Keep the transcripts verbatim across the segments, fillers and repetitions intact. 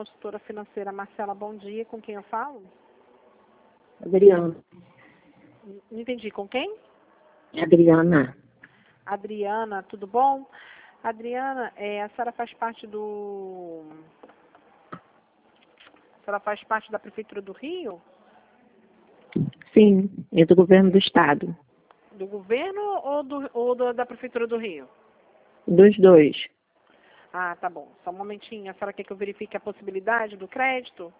consultora financeira Marcela, bom dia. Com quem eu falo? Adriana. Não entendi. Com quem? Adriana. Adriana, tudo bom? Adriana, é, a senhora faz parte do... A senhora faz parte da Prefeitura do Rio? Sim, é do governo do estado. Do governo ou, do, ou do, da Prefeitura do Rio? Dos dois. Ah, tá bom. Só um momentinho. A senhora quer que eu verifique a possibilidade do crédito?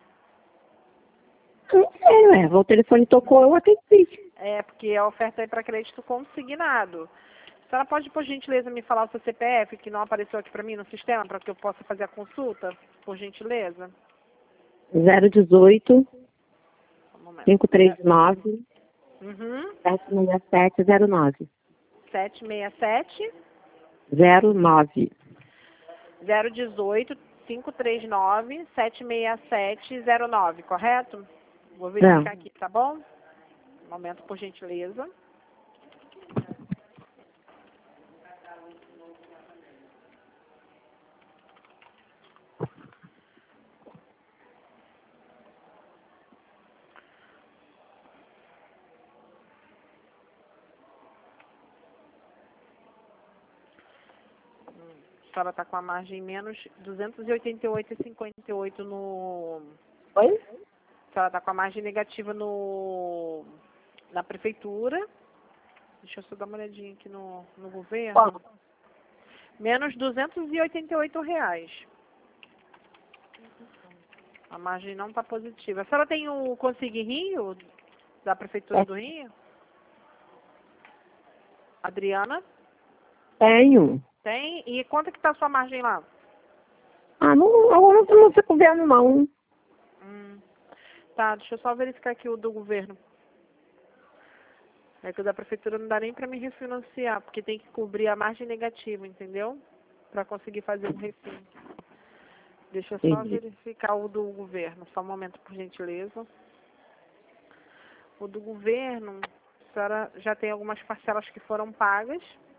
Não sei, ué. O telefone tocou, eu atendi. É, porque a oferta é para crédito consignado. A senhora pode, por gentileza, me falar o seu C P F, que não apareceu aqui para mim no sistema, para que eu possa fazer a consulta? Por gentileza. zero dezoito, Um momento. cinco três nove, Uhum. sete seis sete zero nove. sete seis sete, zero nove. zero dezoito, cinco três nove, sete seis sete zero nove, correto? Vou verificar Não. aqui, tá bom? Um momento, por gentileza. A senhora está com a margem menos duzentos e oitenta e oito vírgula cinquenta e oito no... Oi? A senhora está com a margem negativa no... na prefeitura. Deixa eu só dar uma olhadinha aqui no, no governo. Quanto? Menos duzentos e oitenta e oito reais. A margem não está positiva. A senhora tem o Consig Rio, da Prefeitura É. do Rio? Adriana? Tenho. Tem? E quanto que está a sua margem lá? Ah, não, agora não não sei governo, não. Hum. Tá, deixa eu só verificar aqui o do governo. É que o da prefeitura não dá nem para me refinanciar, porque tem que cobrir a margem negativa, entendeu? Para conseguir fazer um refin. Deixa eu só Entendi. verificar o do governo. Só um momento, por gentileza. O do governo, a senhora já tem algumas parcelas que foram pagas.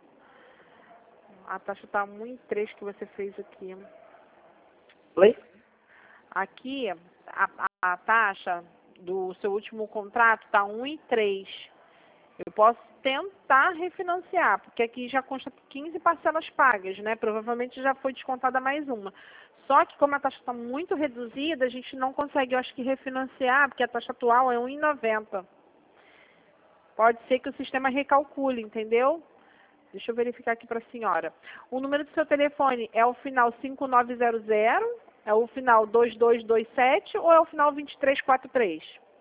A taxa está um vírgula três que você fez aqui. Oi? Aqui, a, a, a taxa do seu último contrato está um vírgula três. Eu posso tentar refinanciar, porque aqui já consta quinze parcelas pagas, né? Provavelmente já foi descontada mais uma. Só que como a taxa está muito reduzida, a gente não consegue, eu acho que, refinanciar, porque a taxa atual é um vírgula noventa. Pode ser que o sistema recalcule, entendeu? Deixa eu verificar aqui para a senhora. O número do seu telefone é o final cinco nove zero zero, é o final dois dois dois sete ou é o final vinte e três quarenta e três?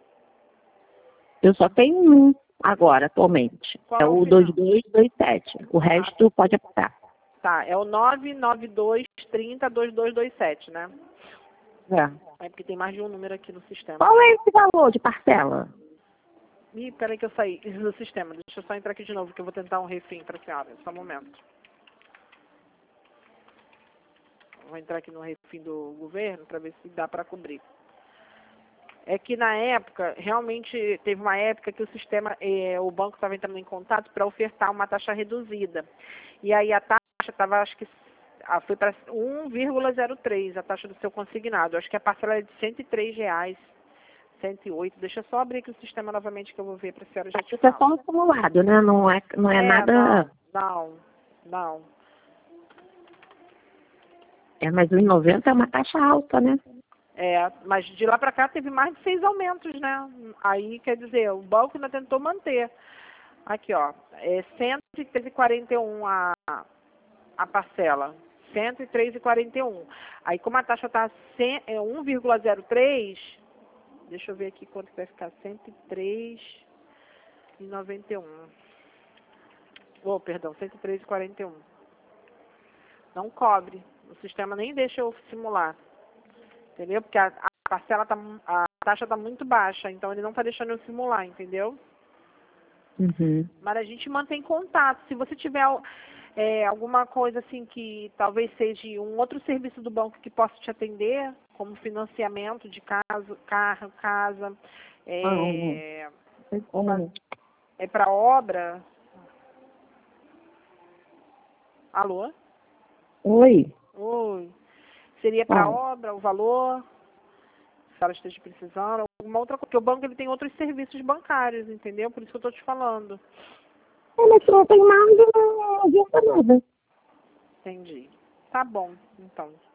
Eu só tenho um agora, atualmente. Qual É é o o final? dois dois dois sete. O resto pode apagar. Tá, é o nove nove dois três zero dois dois dois sete, né? É. É porque tem mais de um número aqui no sistema. Qual é esse valor de parcela? Ih, peraí que eu saí do sistema. Deixa eu só entrar aqui de novo, que eu vou tentar um refim para a senhora. Só um momento. Vou entrar aqui no refim do governo para ver se dá para cobrir. É que na época, realmente, teve uma época que o sistema, eh, o banco estava entrando em contato para ofertar uma taxa reduzida. E aí a taxa estava, acho que, ah, foi para um vírgula zero três, a taxa do seu consignado. Acho que a parcela é de cento e três reais, cento e oito. Deixa eu só abrir aqui o sistema novamente que eu vou ver para a senhora já te Isso é falar. só um simulado, né? Não é, não é, É, nada. não, não, não. É, mas um e noventa é uma taxa alta, né? É, mas de lá para cá teve mais de seis aumentos, né? Aí, quer dizer, o banco ainda tentou manter. Aqui, ó, é cento e três e quarenta e um a, a parcela. cento e três e quarenta e um. Aí, como a taxa está um vírgula zero três, deixa eu ver aqui quanto que vai ficar. cento e três e noventa e um. Oh, perdão, cento e três e quarenta e um. Não cobre. O sistema nem deixa eu simular. Entendeu? Porque a, a parcela tá, a taxa está muito baixa, então ele não está deixando eu simular, entendeu? Uhum. Mas a gente mantém contato. Se você tiver é, alguma coisa assim que talvez seja um outro serviço do banco que possa te atender, como financiamento de caso, carro, casa, é, Como? é para obra. Alô? Oi. Oi. Seria para Ah. obra, o valor, se ela esteja precisando, alguma outra coisa. Porque o banco ele tem outros serviços bancários, entendeu? Por isso que eu estou te falando. É, mas se não tem nada, não adianta nada. Entendi. Tá bom, então.